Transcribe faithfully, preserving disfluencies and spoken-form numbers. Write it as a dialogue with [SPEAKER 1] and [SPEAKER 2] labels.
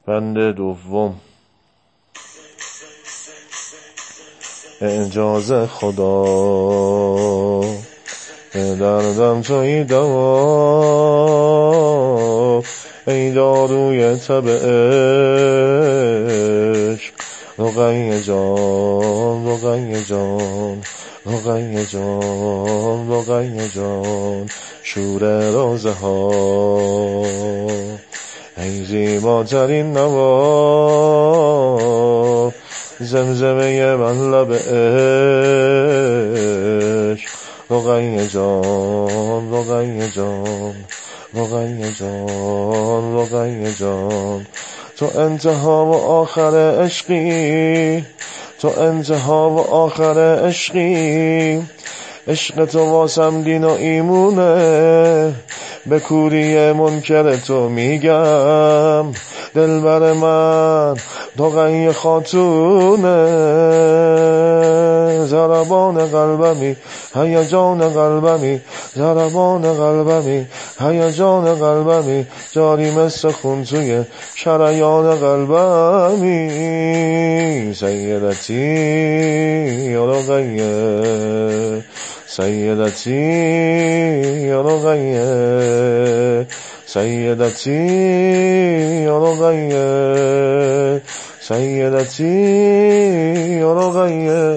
[SPEAKER 1] بند دوم. اعجاز خدا دردم توی دوا، ای داروی تب عشق، رقیه جان رقیه جان رقیه جان رقیه جان، شور روزه ها ای زیباترین نوا، زمزمه من لب عشق، رقیه جان رقیه جان رقیه جان رقیه جان، تو انتها و آخر عشقی، تو انتها و آخر عشقی، عشق تو واسم دین و ایمونه، به کوری منکر تو میگم دلبر من رقیه خاتونه، ضربان قلبمی هیجان قلبمی، ضربان قلبمی هیجان قلبمی، جاری مثل خون توی شریان قلبمی، سیدتی یا رقیه، سیدتی یا رقیه، سیدتی یا رقیه، سیدتی یا رقیه.